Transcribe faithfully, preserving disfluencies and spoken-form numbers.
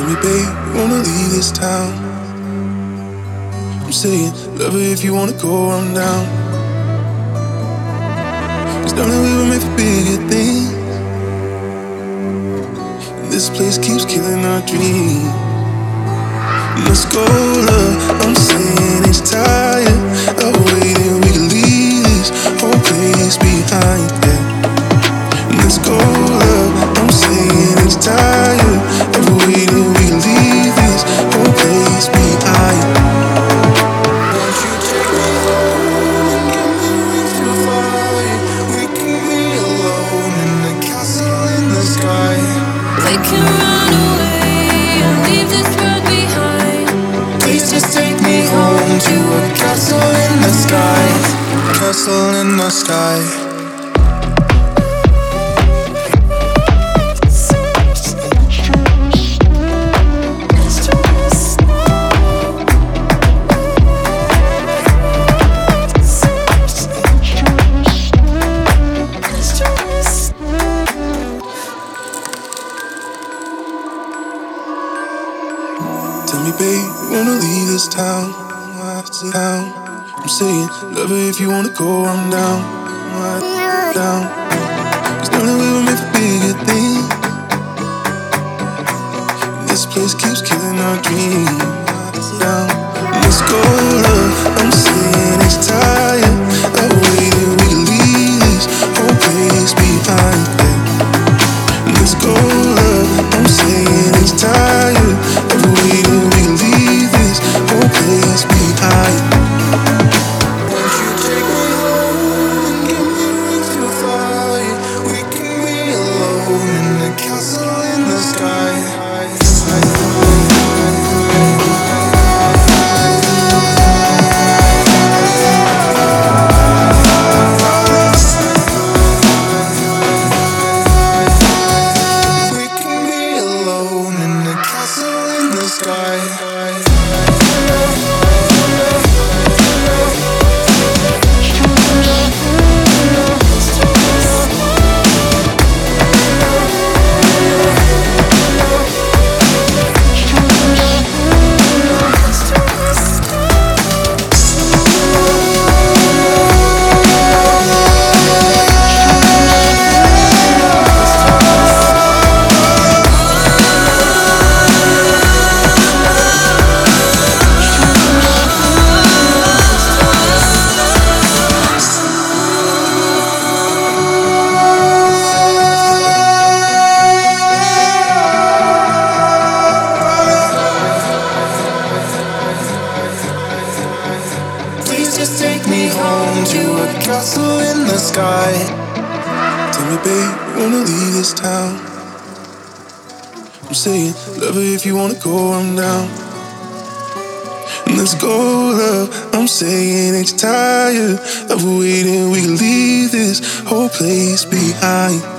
me, babe, wanna leave this town. I'm saying, love her if you wanna go, I'm down. Cause darling, we were made for bigger things, and this place keeps killing our dreams. Let's go, love, I'm saying it's tired of waiting, we can leave this whole place behind, yeah. Let's go, love, I'm saying it's tired of waiting, we can leave this whole place behind. Won't you take me home and give me wings to fly? We can be alone in the castle in the sky. We can run away and leave this world behind. Please just take me home to a castle in the sky. Castle in the sky. Tell me, babe, you wanna leave this town? Town. I'm saying, love her if you wanna go, I'm down. Down. Cause darling, we were made for bigger things, and this place keeps killing our dreams. Down. Let's go, love. I'm saying it's tired of waiting, we can leave this whole place behind, yeah. Let's go, love. I'm saying it's tired of waiting, we can leave this whole place behind. Won't you take me home and give me wings to fly? We can be alone in the castle in the sky. Just take me home to a castle in the sky. Tell me, babe, you wanna leave this town? I'm saying, love her if you wanna go, I'm down. Let's go, love, I'm saying it's tired of waiting, we can leave this whole place behind.